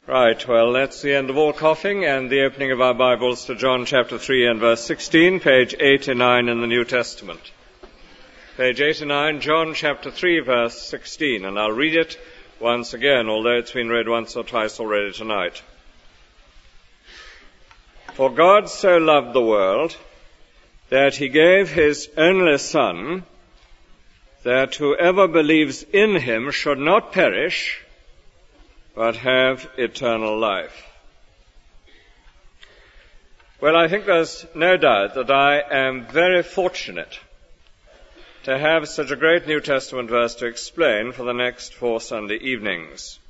Right, well, that's the end of all coughing and the opening of our Bibles to John chapter 3 and verse 16, page 89 in the New Testament. Page 89, John chapter 3, verse 16, and I'll read it once again, although it's been read once or twice already tonight. For God so loved the world that he gave his only Son, that whoever believes in him should not perish, but have eternal life. Well, I think there's no doubt that I am very fortunate to have such a great New Testament verse to explain for the next 4 Sunday evenings.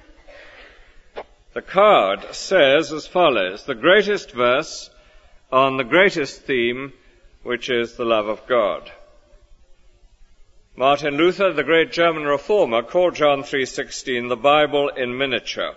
The card says as follows: the greatest verse on the greatest theme, which is the love of God. Martin Luther, the great German reformer, called John 3:16 the Bible in miniature.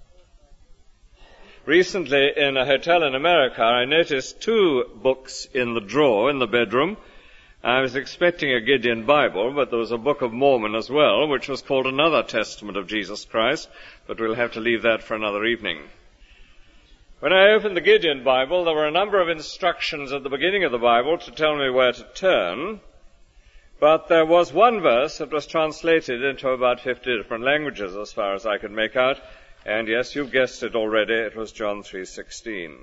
Recently, in a hotel in America, I noticed 2 books in the drawer in the bedroom. I was expecting a Gideon Bible, but there was a Book of Mormon as well, which was called Another Testament of Jesus Christ, but we'll have to leave that for another evening. When I opened the Gideon Bible, there were a number of instructions at the beginning of the Bible to tell me where to turn, but there was one verse that was translated into about 50 different languages as far as I could make out, and yes, you've guessed it already, it was John 3:16.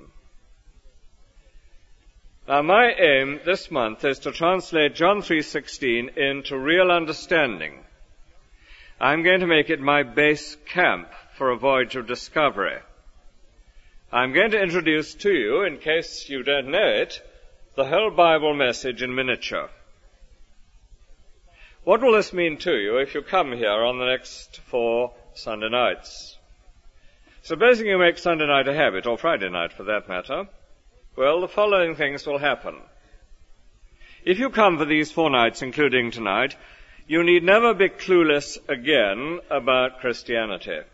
Now, my aim this month is to translate John 3:16 into real understanding. I'm going to make it my base camp for a voyage of discovery. I'm going to introduce to you, in case you don't know it, the whole Bible message in miniature. What will this mean to you if you come here on the next 4 Sunday nights? Supposing you make Sunday night a habit, or Friday night for that matter, well, the following things will happen. If you come for these 4 nights, including tonight, you need never be clueless again about Christianity.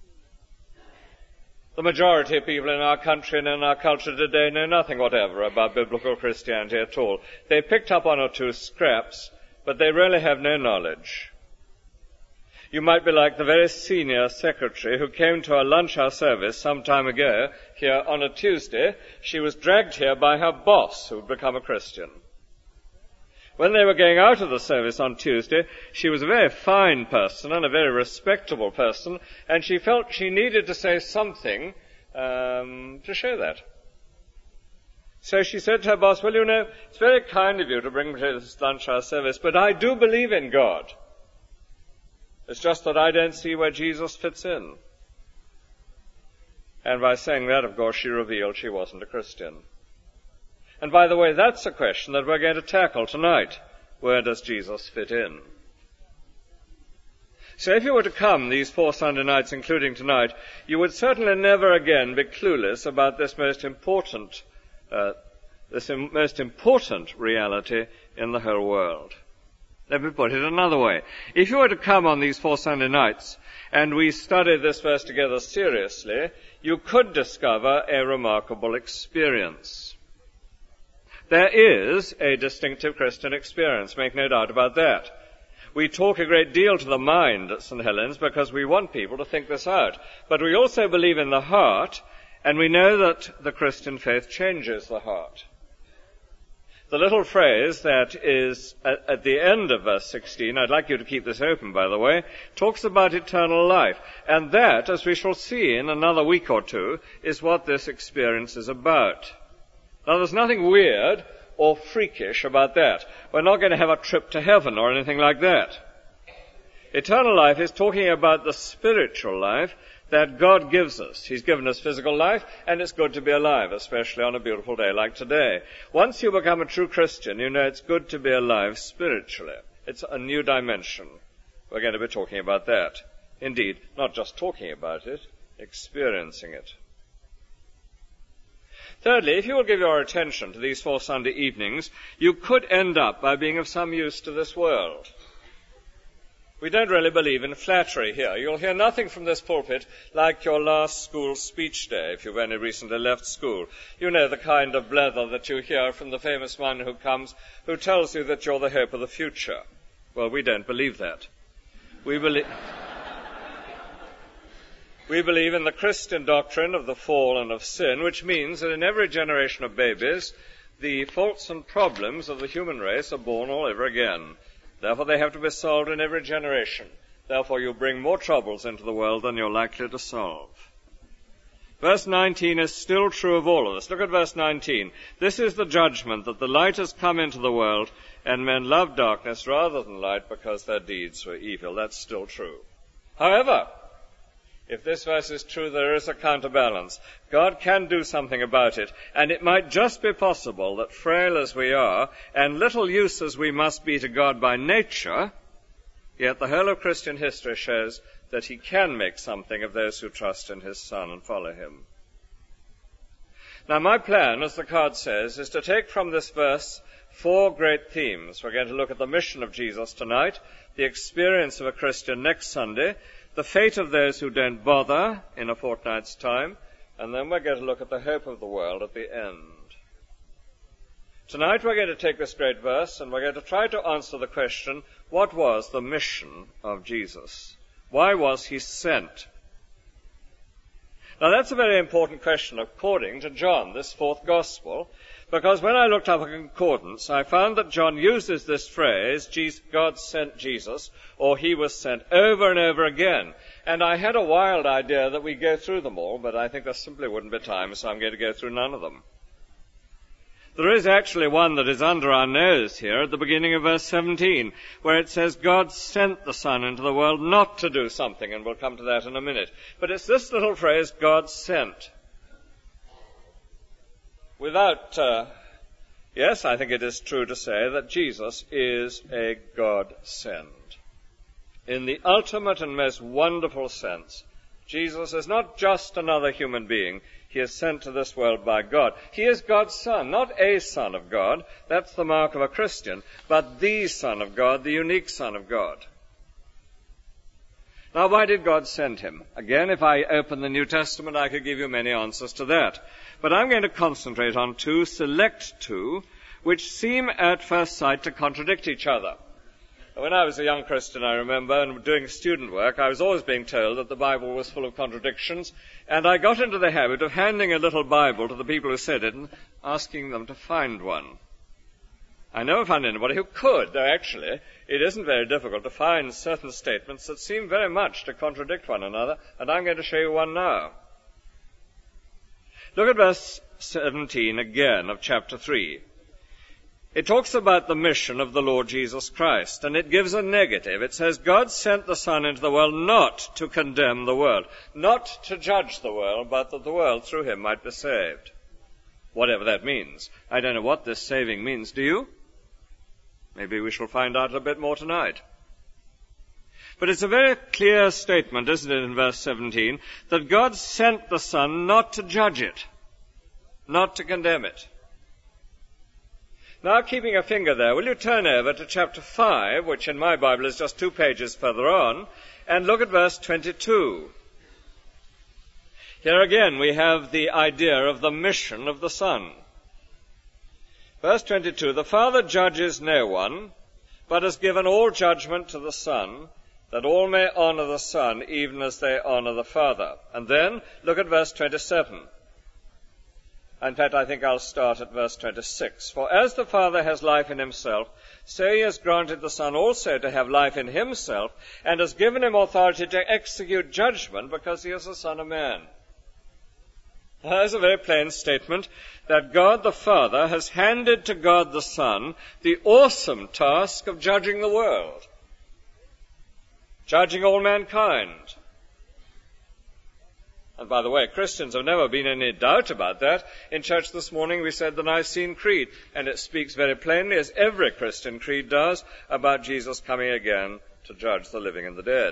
The majority of people in our country and in our culture today know nothing whatever about biblical Christianity at all. They picked up 1 or 2 scraps, but they really have no knowledge. You might be like the very senior secretary who came to a lunch hour service some time ago here on a Tuesday. She was dragged here by her boss, who had become a Christian. When they were going out of the service on Tuesday, she was a very fine person and a very respectable person, and she felt she needed to say something to show that. So she said to her boss, well, you know, it's very kind of you to bring me to this lunch hour service, but I do believe in God. It's just that I don't see where Jesus fits in. And by saying that, of course, she revealed she wasn't a Christian. And by the way, that's a question that we're going to tackle tonight. Where does Jesus fit in? So if you were to come these 4 Sunday nights, including tonight, you would certainly never again be clueless about this most important reality in the whole world. Let me put it another way. If you were to come on these 4 Sunday nights and we study this verse together seriously, you could discover a remarkable experience. There is a distinctive Christian experience, make no doubt about that. We talk a great deal to the mind at St. Helens because we want people to think this out. But we also believe in the heart, and we know that the Christian faith changes the heart. The little phrase that is at the end of verse 16, I'd like you to keep this open, by the way, talks about eternal life. And that, as we shall see in another week or 2, is what this experience is about. Now, there's nothing weird or freakish about that. We're not going to have a trip to heaven or anything like that. Eternal life is talking about the spiritual life that God gives us. He's given us physical life, and it's good to be alive, especially on a beautiful day like today. Once you become a true Christian, you know it's good to be alive spiritually. It's a new dimension. We're going to be talking about that. Indeed, not just talking about it, experiencing it. Thirdly, if you will give your attention to these 4 Sunday evenings, you could end up by being of some use to this world. We don't really believe in flattery here. You'll hear nothing from this pulpit like your last school speech day if you've only recently left school. You know the kind of blather that you hear from the famous one who comes, who tells you that you're the hope of the future. Well, we don't believe that. We believe... We believe in the Christian doctrine of the fall and of sin, which means that in every generation of babies, the faults and problems of the human race are born all over again. Therefore, they have to be solved in every generation. Therefore, you bring more troubles into the world than you're likely to solve. Verse 19 is still true of all of us. Look at verse 19. This is the judgment, that the light has come into the world, and men love darkness rather than light because their deeds were evil. That's still true. However, if this verse is true, there is a counterbalance. God can do something about it, and it might just be possible that, frail as we are, and little use as we must be to God by nature, yet the whole of Christian history shows that he can make something of those who trust in his Son and follow him. Now, my plan, as the card says, is to take from this verse 4 great themes. We're going to look at the mission of Jesus tonight, the experience of a Christian next Sunday, the fate of those who don't bother in a fortnight's time, and then we're going to look at the hope of the world at the end. Tonight we're going to take this great verse and we're going to try to answer the question, what was the mission of Jesus? Why was he sent? Now that's a very important question according to John, this 4th gospel, because when I looked up a concordance, I found that John uses this phrase, God sent Jesus, or he was sent, over and over again. And I had a wild idea that we'd go through them all, but I think there simply wouldn't be time, so I'm going to go through none of them. There is actually one that is under our nose here at the beginning of verse 17, where it says, God sent the Son into the world not to do something, and we'll come to that in a minute. But it's this little phrase, God sent. Yes, I think it is true to say that Jesus is a God sent. In the ultimate and most wonderful sense, Jesus is not just another human being. He is sent to this world by God. He is God's Son, not a Son of God. That's the mark of a Christian, but the Son of God, the unique Son of God. Now, why did God send him? Again, if I open the New Testament, I could give you many answers to that. But I'm going to concentrate on 2, select 2, which seem at first sight to contradict each other. When I was a young Christian, I remember, and doing student work, I was always being told that the Bible was full of contradictions, and I got into the habit of handing a little Bible to the people who said it and asking them to find one. I never found anybody who could, though actually it isn't very difficult to find certain statements that seem very much to contradict one another, and I'm going to show you one now. Look at verse 17 again of chapter 3. It talks about the mission of the Lord Jesus Christ, and it gives a negative. It says, God sent the Son into the world not to condemn the world, not to judge the world, but that the world through him might be saved. Whatever that means. I don't know what this saving means, do you? Maybe we shall find out a bit more tonight. But it's a very clear statement, isn't it, in verse 17, that God sent the Son not to judge it, not to condemn it. Now, keeping a finger there, will you turn over to chapter 5, which in my Bible is just 2 pages further on, and look at verse 22. Here again we have the idea of the mission of the Son. Verse 22, the Father judges no one, but has given all judgment to the Son, that all may honor the Son, even as they honor the Father. And then, look at verse 27. In fact, I think I'll start at verse 26. For as the Father has life in himself, so he has granted the Son also to have life in himself, and has given him authority to execute judgment, because he is the Son of Man. Now, there's a very plain statement that God the Father has handed to God the Son the awesome task of judging the world, judging all mankind. And by the way, Christians have never been in any doubt about that. In church this morning we said the Nicene Creed, and it speaks very plainly, as every Christian creed does, about Jesus coming again to judge the living and the dead.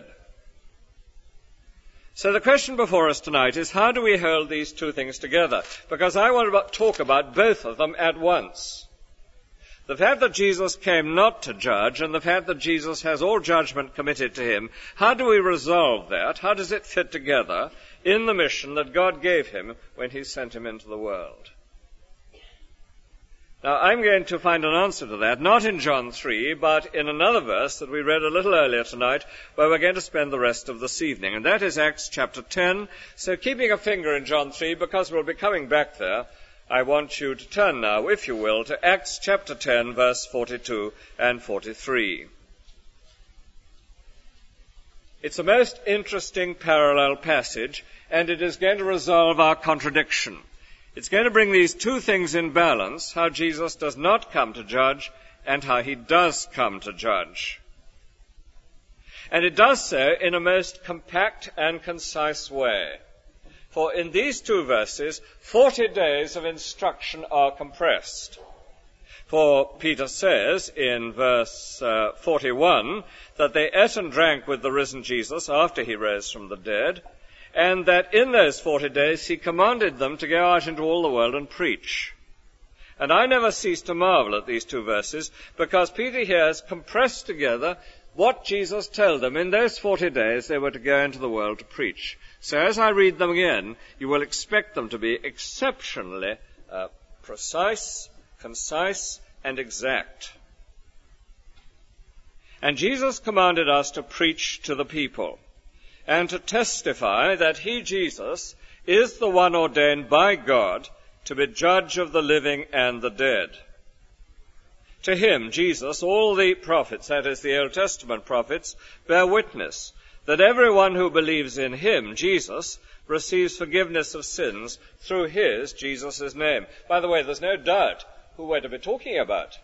So the question before us tonight is, how do we hold these two things together? Because I want to talk about both of them at once. The fact that Jesus came not to judge, and the fact that Jesus has all judgment committed to him, how do we resolve that? How does it fit together in the mission that God gave him when he sent him into the world? Now, I'm going to find an answer to that, not in John 3, but in another verse that we read a little earlier tonight, where we're going to spend the rest of this evening, and that is Acts chapter 10. So keeping a finger in John 3, because we'll be coming back there, I want you to turn now, if you will, to Acts chapter 10, verse 42 and 43. It's a most interesting parallel passage, and it is going to resolve our contradiction. It's going to bring these two things in balance, how Jesus does not come to judge and how he does come to judge. And it does so in a most compact and concise way. For in these two verses, 40 days of instruction are compressed. For Peter says in verse 41 that they ate and drank with the risen Jesus after he rose from the dead, and that in those 40 days he commanded them to go out into all the world and preach. And I never cease to marvel at these two verses, because Peter here has compressed together what Jesus told them. In those 40 days they were to go into the world to preach. So as I read them again, you will expect them to be exceptionally precise, concise, and exact. And Jesus commanded us to preach to the people, and to testify that he, Jesus, is the one ordained by God to be judge of the living and the dead. To him, Jesus, all the prophets, that is the Old Testament prophets, bear witness that everyone who believes in him, Jesus, receives forgiveness of sins through his, Jesus' name. By the way, there's no doubt who we're to be talking about.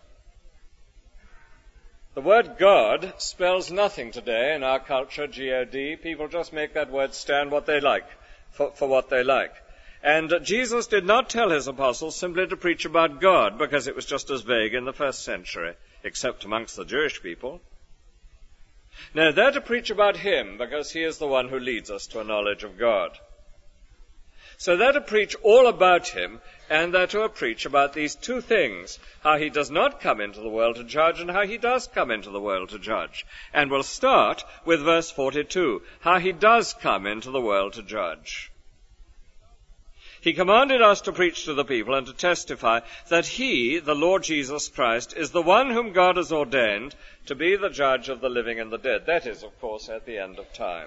The word God spells nothing today in our culture, G-O-D. People just make that word stand what they like, for what they like. And Jesus did not tell his apostles simply to preach about God, because it was just as vague in the first century, except amongst the Jewish people. No, they're to preach about him, because he is the one who leads us to a knowledge of God. So they're to preach all about him, and they're to preach about these two things, how he does not come into the world to judge and how he does come into the world to judge. And we'll start with verse 42, how he does come into the world to judge. He commanded us to preach to the people and to testify that he, the Lord Jesus Christ, is the one whom God has ordained to be the judge of the living and the dead. That is, of course, at the end of time.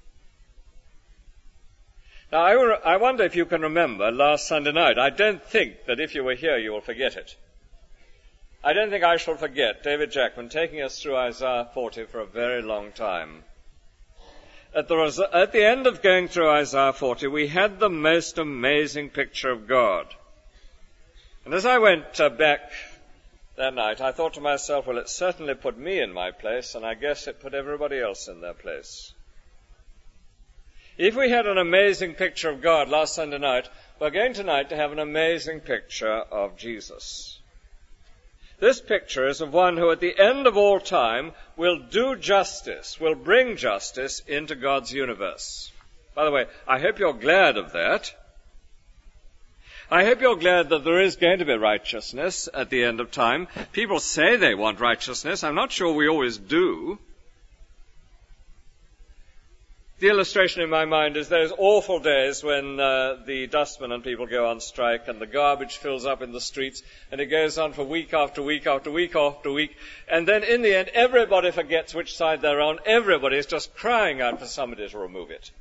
Now, I wonder if you can remember last Sunday night. I don't think that if you were here you will forget it. I don't think I shall forget David Jackman taking us through Isaiah 40 for a very long time. At the end of going through Isaiah 40, we had the most amazing picture of God. And as I went back that night, I thought to myself, well, it certainly put me in my place, and I guess it put everybody else in their place. If we had an amazing picture of God last Sunday night, we're going tonight to have an amazing picture of Jesus. This picture is of one who at the end of all time will do justice, will bring justice into God's universe. By the way, I hope you're glad of that. I hope you're glad that there is going to be righteousness at the end of time. People say they want righteousness. I'm not sure we always do. The illustration in my mind is those awful days when the dustmen and people go on strike and the garbage fills up in the streets and it goes on for week after week after week after week. And then in the end, everybody forgets which side they're on. Everybody is just crying out for somebody to remove it.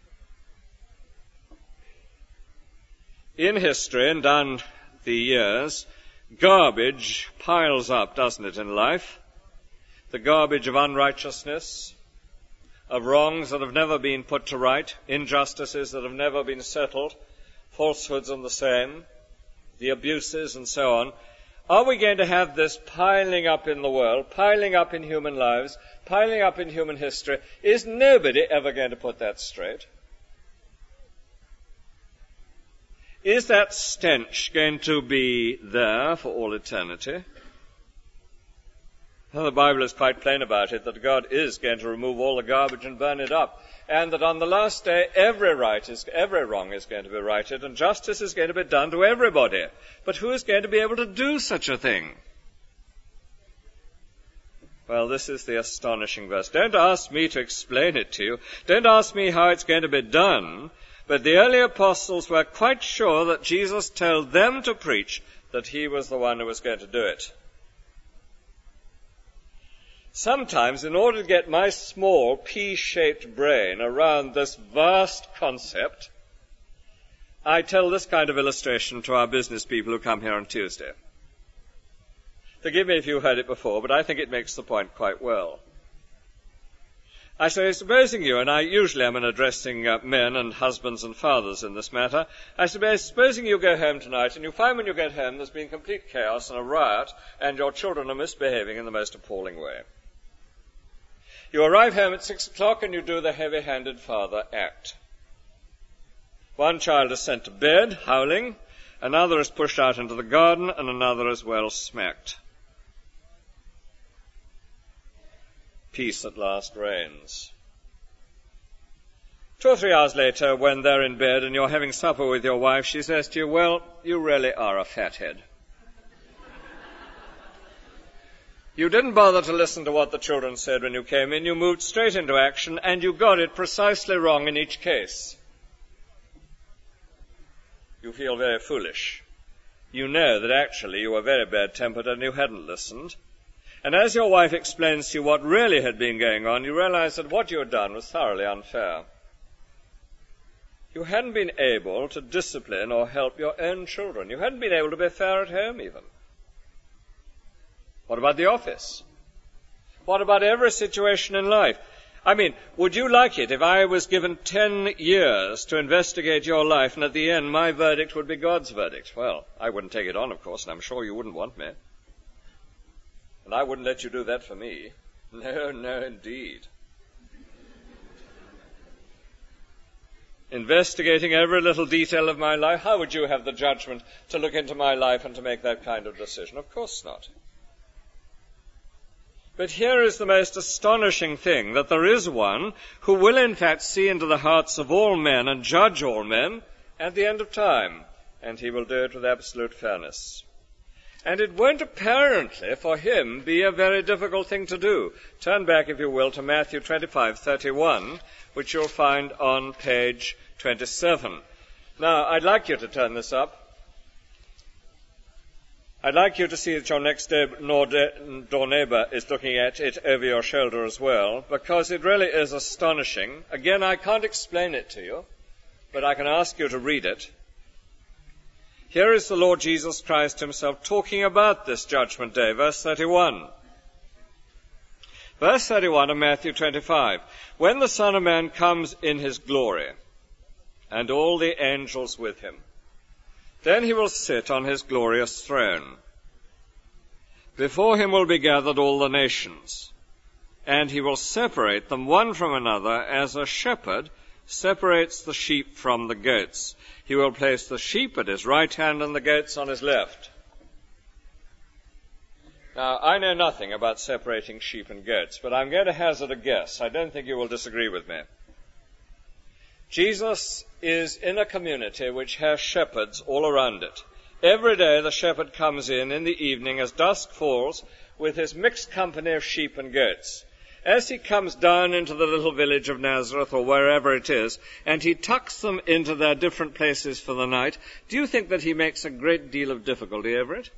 In history and down the years, garbage piles up, doesn't it, in life? The garbage of unrighteousness, of wrongs that have never been put to right, injustices that have never been settled, falsehoods and the same, the abuses and so on. Are we going to have this piling up in the world, piling up in human lives, piling up in human history? Is nobody ever going to put that straight? Is that stench going to be there for all eternity? Well, the Bible is quite plain about it, that God is going to remove all the garbage and burn it up, and that on the last day every wrong is going to be righted, and justice is going to be done to everybody. But who is going to be able to do such a thing? Well, this is the astonishing verse. Don't ask me to explain it to you. Don't ask me how it's going to be done. But the early apostles were quite sure that Jesus told them to preach that he was the one who was going to do it. Sometimes, in order to get my small pea-shaped brain around this vast concept, I tell this kind of illustration to our business people who come here on Tuesday. Forgive me if you heard it before, but I think it makes the point quite well. I say, supposing you, and I usually am addressing men and husbands and fathers in this matter, I say, supposing you go home tonight and you find when you get home there's been complete chaos and a riot and your children are misbehaving in the most appalling way. You arrive home at 6 o'clock and you do the heavy-handed father act. One child is sent to bed, howling, another is pushed out into the garden, and another is well smacked. Peace at last reigns. 2 or 3 hours later, when they're in bed and you're having supper with your wife, she says to you, well, you really are a fathead. You didn't bother to listen to what the children said when you came in. You moved straight into action, and you got it precisely wrong in each case. You feel very foolish. You know that actually you were very bad-tempered and you hadn't listened. And as your wife explains to you what really had been going on, you realize that what you had done was thoroughly unfair. You hadn't been able to discipline or help your own children. You hadn't been able to be fair at home even. What about the office? What about every situation in life? I mean, would you like it if I was given 10 years to investigate your life and at the end my verdict would be God's verdict? Well, I wouldn't take it on, of course, and I'm sure you wouldn't want me. And I wouldn't let you do that for me. No, indeed. Investigating every little detail of my life, how would you have the judgment to look into my life and to make that kind of decision? Of course not. But here is the most astonishing thing, that there is one who will in fact see into the hearts of all men and judge all men at the end of time, and he will do it with absolute fairness. And it won't apparently for him be a very difficult thing to do. Turn back, if you will, to Matthew 25:31, which you'll find on page 27. Now, I'd like you to turn this up. I'd like you to see that your next door neighbor is looking at it over your shoulder as well, because it really is astonishing. Again, I can't explain it to you, but I can ask you to read it. Here is the Lord Jesus Christ himself talking about this judgment day, verse 31. Verse 31 of Matthew 25. When the Son of Man comes in his glory, and all the angels with him, then he will sit on his glorious throne. Before him will be gathered all the nations, and he will separate them one from another as a shepherd separates the sheep from the goats. He will place the sheep at his right hand and the goats on his left. Now, I know nothing about separating sheep and goats, but I'm going to hazard a guess. I don't think you will disagree with me. Jesus is in a community which has shepherds all around it. Every day the shepherd comes in the evening as dusk falls with his mixed company of sheep and goats. As he comes down into the little village of Nazareth or wherever it is, and he tucks them into their different places for the night, do you think that he makes a great deal of difficulty over it?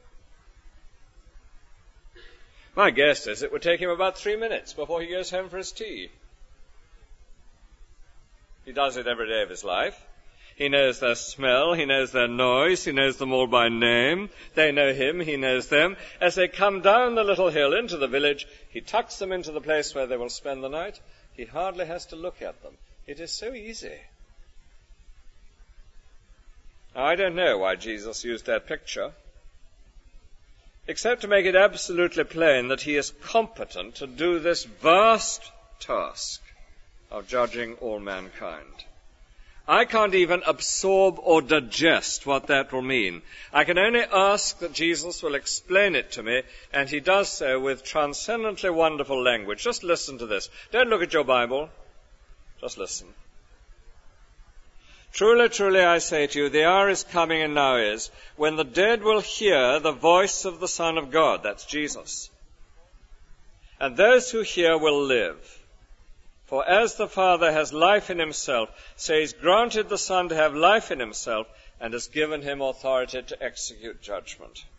My guess is it would take him about 3 minutes before he goes home for his tea. He does it every day of his life. He knows their smell, he knows their noise, he knows them all by name. They know him, he knows them. As they come down the little hill into the village, he tucks them into the place where they will spend the night. He hardly has to look at them. It is so easy. Now, I don't know why Jesus used that picture, except to make it absolutely plain that he is competent to do this vast task of judging all mankind. I can't even absorb or digest what that will mean. I can only ask that Jesus will explain it to me, and he does so with transcendently wonderful language. Just listen to this. Don't look at your Bible. Just listen. Truly, truly, I say to you, the hour is coming and now is, when the dead will hear the voice of the Son of God. That's Jesus. And those who hear will live. For as the Father has life in himself, so he's granted the Son to have life in himself, and has given him authority to execute judgment.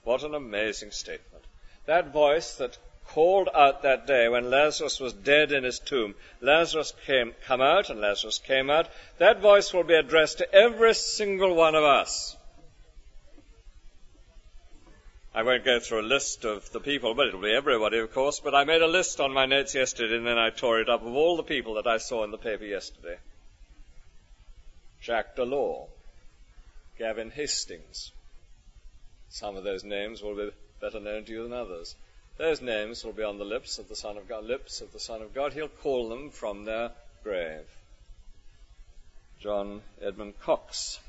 What an amazing statement. That voice that called out that day when Lazarus was dead in his tomb, Lazarus come out, and Lazarus came out, that voice will be addressed to every single one of us. I won't go through a list of the people, but it'll be everybody, of course, but I made a list on my notes yesterday, and then I tore it up, of all the people that I saw in the paper yesterday. Jacques Delors, Gavin Hastings. Some of those names will be better known to you than others. Those names will be on the lips of the Son of God. He'll call them from their grave. John Edmund Cox.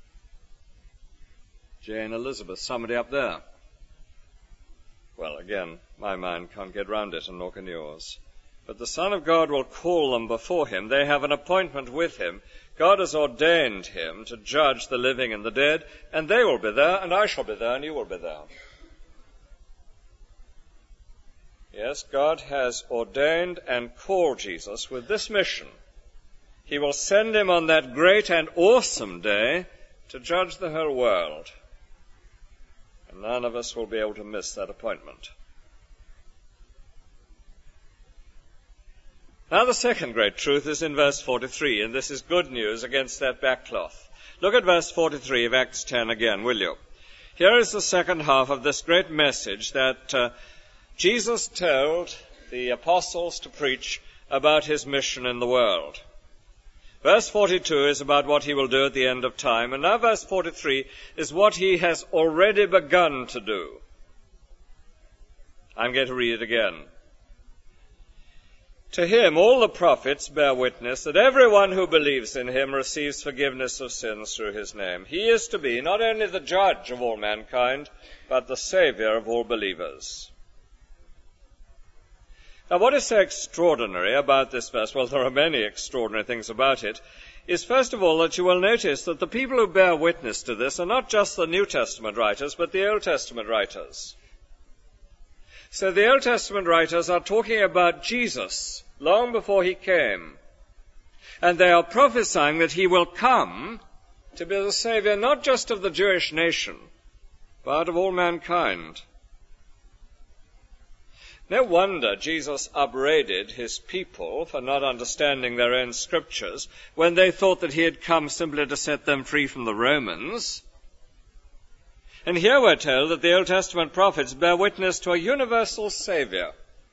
Jane Elizabeth, somebody up there. Well, again, my mind can't get round it, and nor can yours. But the Son of God will call them before him. They have an appointment with him. God has ordained him to judge the living and the dead, and they will be there, and I shall be there, and you will be there. Yes, God has ordained and called Jesus with this mission. He will send him on that great and awesome day to judge the whole world. And none of us will be able to miss that appointment. Now the second great truth is in verse 43, and this is good news against that backcloth. Look at verse 43 of Acts 10 again, will you? Here is the second half of this great message that Jesus told the apostles to preach about his mission in the world. Verse 42 is about what he will do at the end of time, and now verse 43 is what he has already begun to do. I'm going to read it again. To him all the prophets bear witness that everyone who believes in him receives forgiveness of sins through his name. He is to be not only the judge of all mankind, but the Saviour of all believers. Now, what is so extraordinary about this verse, well, there are many extraordinary things about it, is first of all that you will notice that the people who bear witness to this are not just the New Testament writers, but the Old Testament writers. So the Old Testament writers are talking about Jesus long before he came, and they are prophesying that he will come to be the Saviour not just of the Jewish nation, but of all mankind. No wonder Jesus upbraided his people for not understanding their own scriptures when they thought that he had come simply to set them free from the Romans. And here we're told that the Old Testament prophets bear witness to a universal Saviour.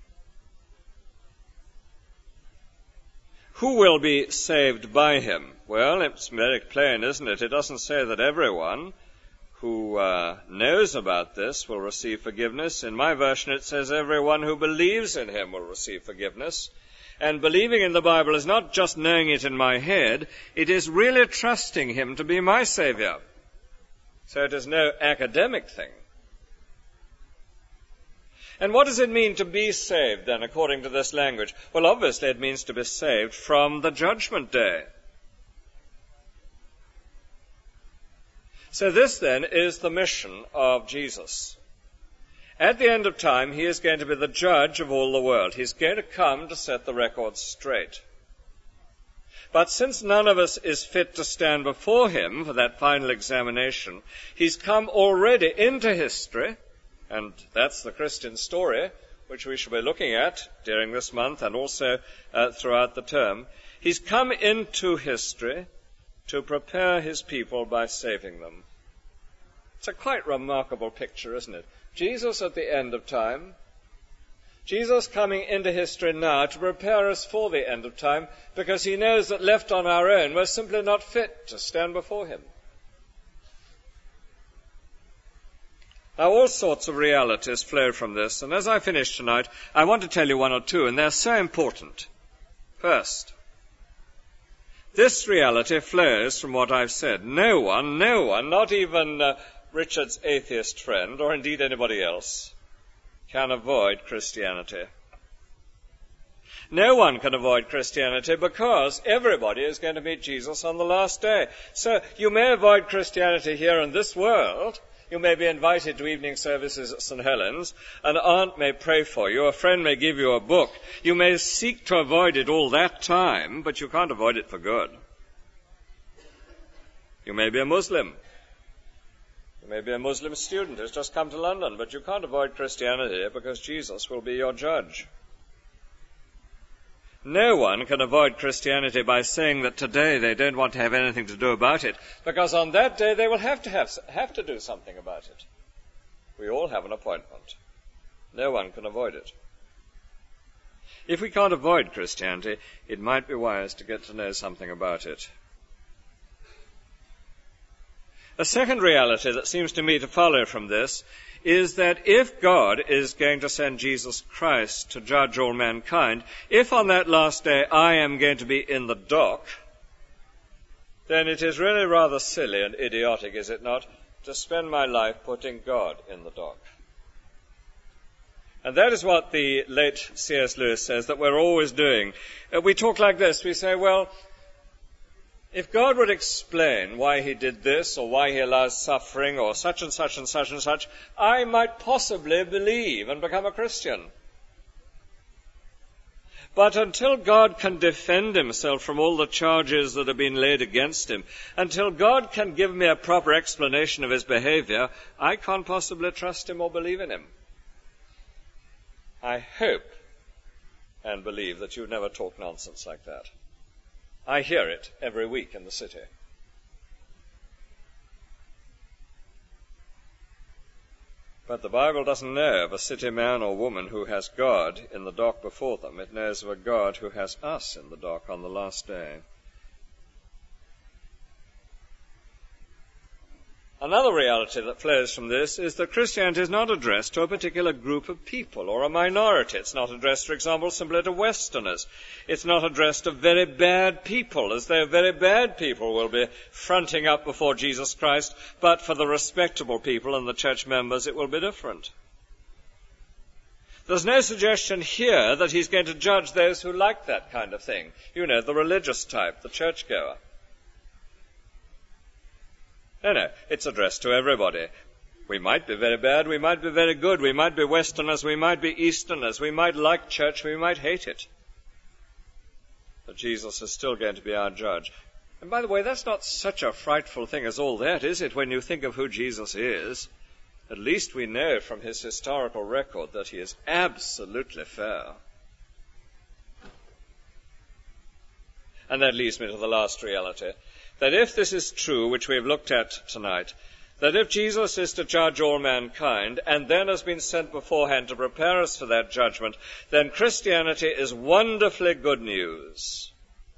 Who will be saved by him? Well, it's very plain, isn't it? It doesn't say that everyone who knows about this will receive forgiveness. In my version it says everyone who believes in him will receive forgiveness. And believing in the Bible is not just knowing it in my head, it is really trusting him to be my Saviour. So it is no academic thing. And what does it mean to be saved then, according to this language? Well, obviously it means to be saved from the judgment day. So this, then, is the mission of Jesus. At the end of time, he is going to be the judge of all the world. He's going to come to set the record straight. But since none of us is fit to stand before him for that final examination, he's come already into history, and that's the Christian story, which we shall be looking at during this month and also throughout the term. He's come into history to prepare his people by saving them. It's a quite remarkable picture, isn't it? Jesus at the end of time, Jesus coming into history now to prepare us for the end of time, because he knows that left on our own, we're simply not fit to stand before him. Now, all sorts of realities flow from this, and as I finish tonight, I want to tell you one or two, and they're so important. First, this reality flows from what I've said. No one, not even Richard's atheist friend, or indeed anybody else, can avoid Christianity. No one can avoid Christianity because everybody is going to meet Jesus on the last day. So you may avoid Christianity here in this world. You may be invited to evening services at St. Helens. An aunt may pray for you. A friend may give you a book. You may seek to avoid it all that time, but you can't avoid it for good. You may be a Muslim. You may be a Muslim student who's just come to London, but you can't avoid Christianity because Jesus will be your judge. No one can avoid Christianity by saying that today they don't want to have anything to do about it, because on that day they will have to do something about it. We all have an appointment. No one can avoid it. If we can't avoid Christianity, it might be wise to get to know something about it. A second reality that seems to me to follow from this is that if God is going to send Jesus Christ to judge all mankind, if on that last day I am going to be in the dock, then it is really rather silly and idiotic, is it not, to spend my life putting God in the dock. And that is what the late C.S. Lewis says that we're always doing. We talk like this. We say, well, if God would explain why he did this or why he allows suffering or such and such and such and such, I might possibly believe and become a Christian. But until God can defend himself from all the charges that have been laid against him, until God can give me a proper explanation of his behavior, I can't possibly trust him or believe in him. I hope and believe that you never talk nonsense like that. I hear it every week in the city. But the Bible doesn't know of a city man or woman who has God in the dock before them. It knows of a God who has us in the dock on the last day. Another reality that flows from this is that Christianity is not addressed to a particular group of people or a minority. It's not addressed, for example, simply to Westerners. It's not addressed to very bad people, as though very bad people will be fronting up before Jesus Christ, but for the respectable people and the church members it will be different. There's no suggestion here that he's going to judge those who like that kind of thing. You know, the religious type, the churchgoer. No, it's addressed to everybody. We might be very bad, we might be very good, we might be Westerners, we might be Easterners, we might like church, we might hate it. But Jesus is still going to be our judge. And by the way, that's not such a frightful thing as all that, is it, when you think of who Jesus is? At least we know from his historical record that he is absolutely fair. And that leads me to the last reality, that if this is true, which we have looked at tonight, that if Jesus is to judge all mankind and then has been sent beforehand to prepare us for that judgment, then Christianity is wonderfully good news.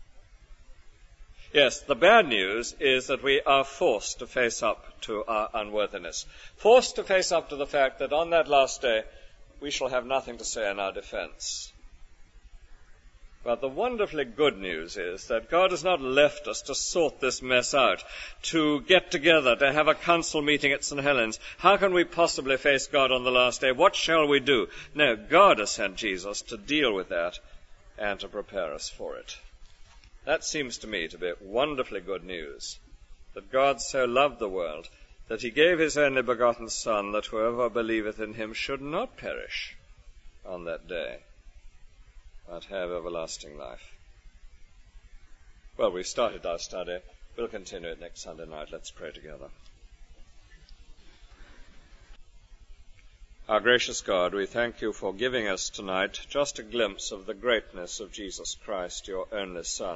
Yes, the bad news is that we are forced to face up to our unworthiness, forced to face up to the fact that on that last day we shall have nothing to say in our defense. But the wonderfully good news is that God has not left us to sort this mess out, to get together, to have a council meeting at St. Helens. How can we possibly face God on the last day? What shall we do? No, God has sent Jesus to deal with that and to prepare us for it. That seems to me to be wonderfully good news, that God so loved the world that he gave his only begotten Son, that whoever believeth in him should not perish on that day, but have everlasting life. Well, we've started our study. We'll continue it next Sunday night. Let's pray together. Our gracious God, we thank you for giving us tonight just a glimpse of the greatness of Jesus Christ, your only Son.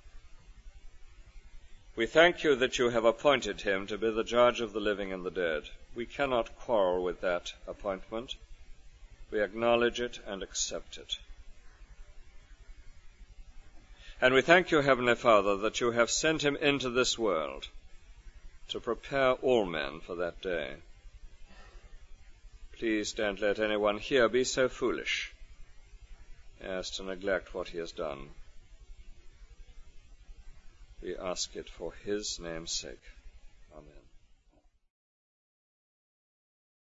We thank you that you have appointed him to be the judge of the living and the dead. We cannot quarrel with that appointment. We acknowledge it and accept it. And we thank you, Heavenly Father, that you have sent him into this world to prepare all men for that day. Please don't let anyone here be so foolish as to neglect what he has done. We ask it for his name's sake. Amen.